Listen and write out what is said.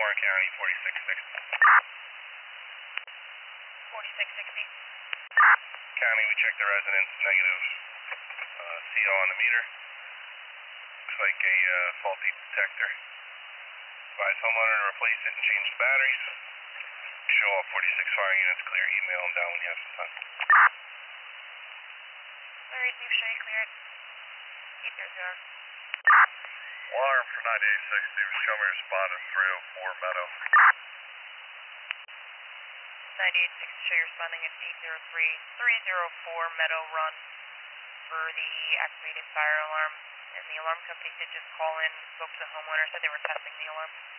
Warren County, 4660. 4660. County, we checked the residence, negative CO on the meter. Looks like a faulty detector. Advise homeowner to replace it and change the batteries. Show all 46 fire units clear. Email them down when you have some time. Alright, we've show you cleared. 800. Alarm for 9860. Show me your spot at 304 Meadow. 9860, show you're responding at 803-304 Meadow Run for the activated fire alarm. And the alarm company did just call in, spoke to the homeowner, said they were testing the alarm.